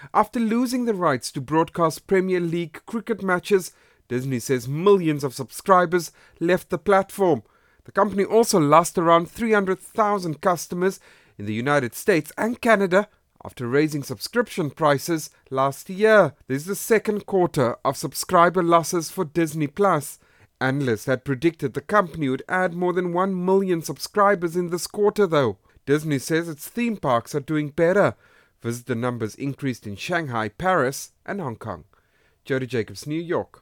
After losing the rights to broadcast Premier League cricket matches, Disney says millions of subscribers left the platform. The company also lost around 300,000 customers in the United States and Canada after raising subscription prices last year. This is the second quarter of subscriber losses for Disney+. Analysts had predicted the company would add more than 1 million subscribers in this quarter though. Disney says its theme parks are doing better. Visitor numbers increased in Shanghai, Paris and Hong Kong. Jody Jacobs, New York.